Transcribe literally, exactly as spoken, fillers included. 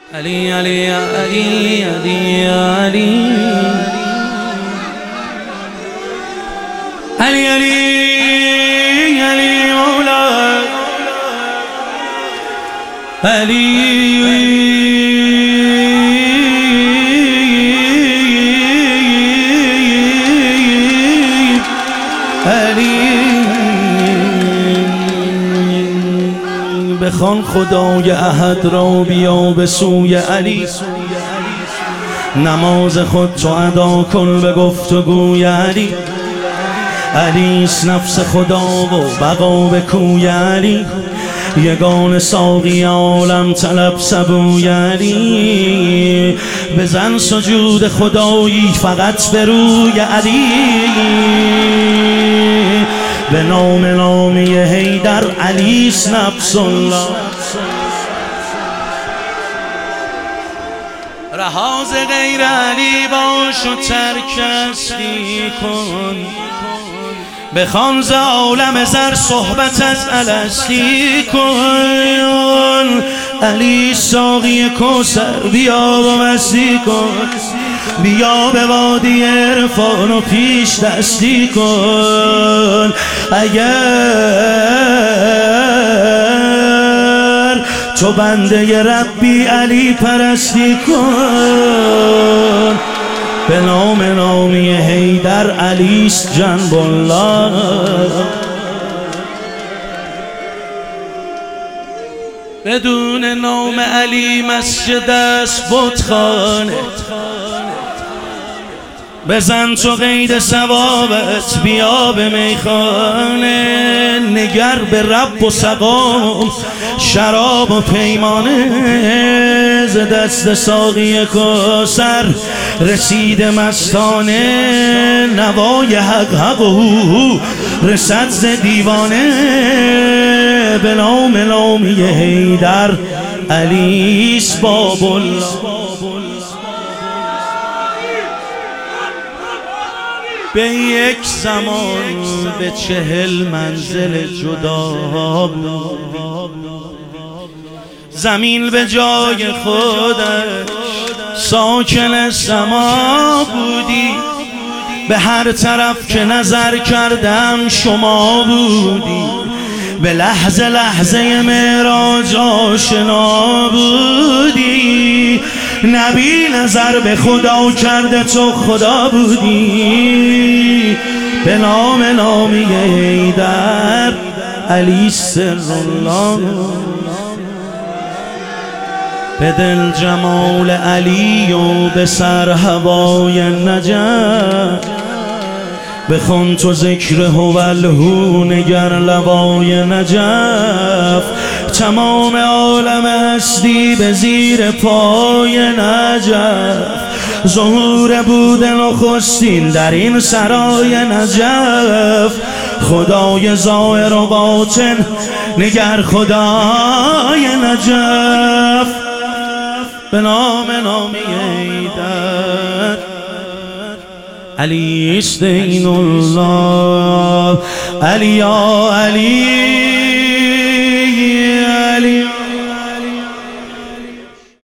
علی علی علی علی علی علی علی علی مولا علی علی بخوان خدای احد را بیا به سوی علی، نماز خود تو ادا کن به گفتگوی علی. علیست نفس خدا و بقا به کوی علی، یگان ساقی عالم طلب سبوی علی. بزن سجود خدایی فقط به روی علی، به نام نامی حیدر علیست نفس الله. رهاز غیر علی باش و ترک هستی کن، بخوان ز عالم زر صحبت از الستی کن. علی ساقی کوثر بیا و مستی کن، بیا به وادی عرفان و پیش دستی کن. اگر تو بنده ربی علی پرستی کن، به نام نامی حیدر علیست جنب الله. بدون نام علی مسجد است بتخانه، بزن تو قید ثوابت بیا به میخانه. نگر به رب و سقام شراب و پیمانه، ز دست ساقی کوثر رسید مستانه. نوای حق حق و هو رسد ز دیوانه، به نام نامی حیدر علیست باب الله. به یک زمان به چهل منزل جدا بود، زمین به جای خودش ساکن سما بودی. به هر طرف که نظر کردم شما بودی، به لحظه لحظه معراج آشنا بودی. نبی نظر به خدا کرده تو خدا بودی، به نام نامی حیدر علیست سر الله. به دل جمال علی و به سر هوای نجف، بخون تو ذکر هوالهو نگر لوای نجف. تمام عالم هستی به زیر پای نجف، ظهور بود نخستین در این سرای نجف. خدای ظاهر و باطن نگر خدای نجف، به نام نامی حیدر علیست دین الله. علی یا علی